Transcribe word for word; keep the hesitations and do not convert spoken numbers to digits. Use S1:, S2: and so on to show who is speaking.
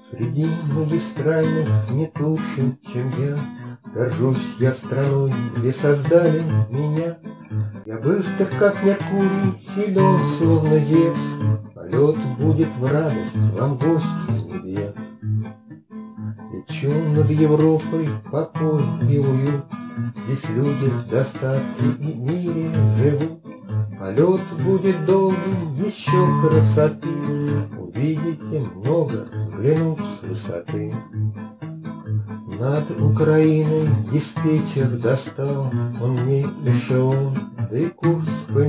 S1: Среди магистральных нет лучше, чем я. Горжусь я страной, где создали меня. Я быстр, как Меркурий, силен, словно Зевс. Полет будет в радость вам, гости небес. Лечу над Европой, покой и уют. Здесь люди в достатке и мире живут. Полет будет долгим, еще красоты увидите много, взглянув с высоты. Над Украиной диспетчер достал он мне эшелон, да и курс поменял.